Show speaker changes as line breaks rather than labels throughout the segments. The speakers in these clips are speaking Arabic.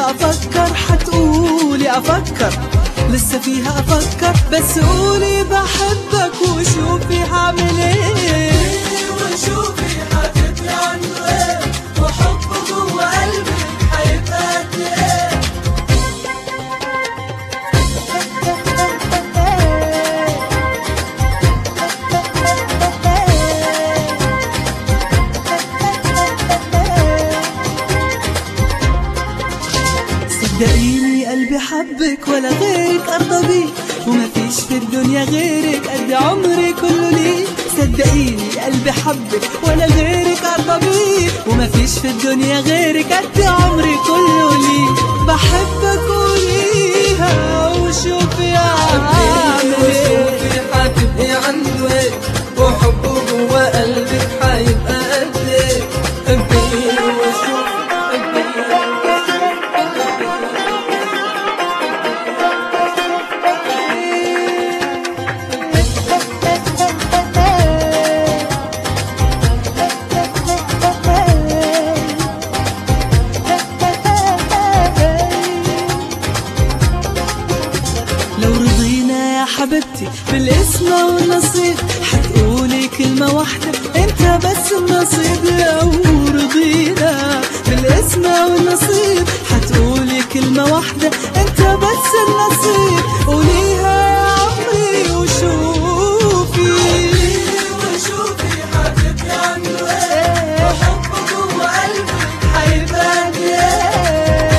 فيها افكر، حتقولي افكر لسه فيها افكر، بس قولي بحبك وشوفي هعمل ايه.
وشوفي حتبقي عنده ايه، وحبه جوه قلبك هيبقى قد ايه.
صدقيني قلبي حبك ولا غيرك ارضى بيه، ومفيش في الدنيا غيرك قد عمري كله ليك. صدقيني قلبي حبك ولا غيرك ارضى بيه، ومفيش في الدنيا غيرك قد عمري كله ليك. بحبك قوليها وشوفي هعمل ايه.
وشوفي حتبقي عنده ايه، وحبه جوه قلبك هيبقى قد ايه. حبيني وشوفي،
لو رضينا يا حبيبتي بالاسم والنصيب، حتقولي كلمة واحدة انت بس النصيب. لو رضينا بالاسم والنصيب، حتقولي كلمة واحدة انت بس النصيب. قوليها يا عمري وشوفي.
وشوفي حتبقي عنده ايه، وحبه جوه قلبك هيبقى قد ايه.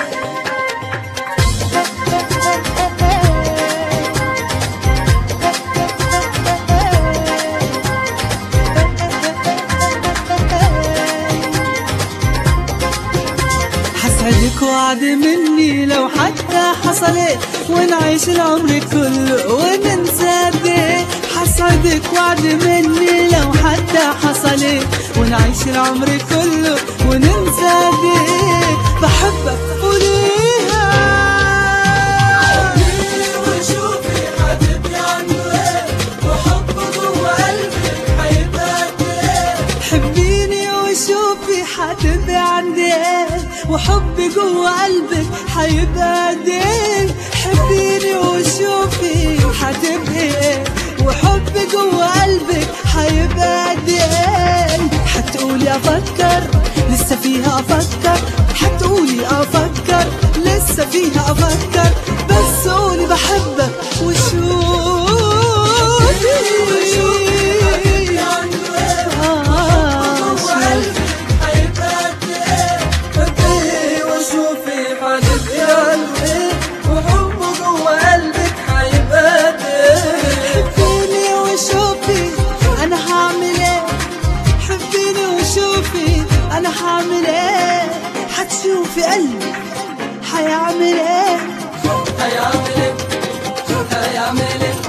حسعدك وعد مني لو حتى حصلت، ونعيش العمر كله وننسى قديه. حسعدك وعد مني لو حتى حصلت، ونعيش العمر كله وننسى قديه. بحبك قوليها.
وشوفي حتبقي عنده ايه، وحبه جوه قلبك هيبقى قد ايه.
حبيني وشوفي حتبقي عندي ايه، وحبي جوه قلبك هيبقى قد ايه. حبيني وشوفي حتبقي ايه، وحبي جوه قلبك هيبقى قد ايه. حتقولي افكر لسه فيها افكر، حتقولي افكر لسه فيها افكر، بس قولي بحبك وشوفي.
وشوفي حتبقي عنده ايه، وحبه جوه قلبك هيبقى قد ايه.
حبيني وشوفي انا هعمل ايه، حبيني وشوفي انا هعمل ايه. حتشوفي قلبي هيعمل ايه.
هيعمل ايه، هيعمل ايه.